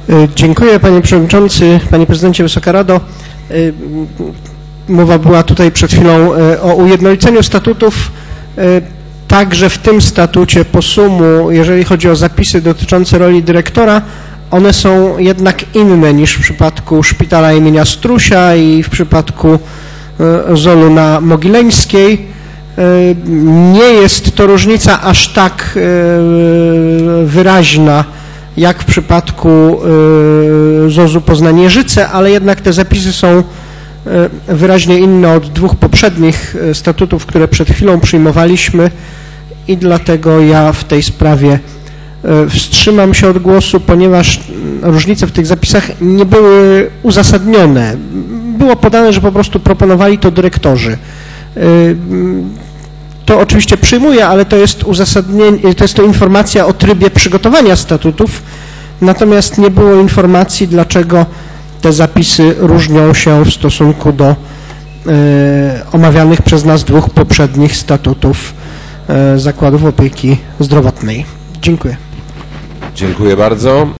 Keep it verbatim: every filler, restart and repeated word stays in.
Dziękuję Panie Przewodniczący, Panie Prezydencie, Wysoka Rado. Mowa była tutaj przed chwilą o ujednoliceniu statutów. Także w tym statucie POSUM-u, jeżeli chodzi o zapisy dotyczące roli dyrektora, one są jednak inne niż w przypadku szpitala imienia Strusia i w przypadku Zolu na Mogileńskiej. Nie jest to różnica aż tak wyraźna jak w przypadku zozu Poznań-Jeżyce, ale jednak te zapisy są wyraźnie inne od dwóch poprzednich statutów, które przed chwilą przyjmowaliśmy i dlatego ja w tej sprawie wstrzymam się od głosu, ponieważ różnice w tych zapisach nie były uzasadnione. Było podane, że po prostu proponowali to dyrektorzy. To oczywiście przyjmuję, ale to jest uzasadnienie, to jest to informacja o trybie przygotowania statutów, natomiast nie było informacji, dlaczego te zapisy różnią się w stosunku do e, omawianych przez nas dwóch poprzednich statutów e, zakładów opieki zdrowotnej. Dziękuję. Dziękuję bardzo.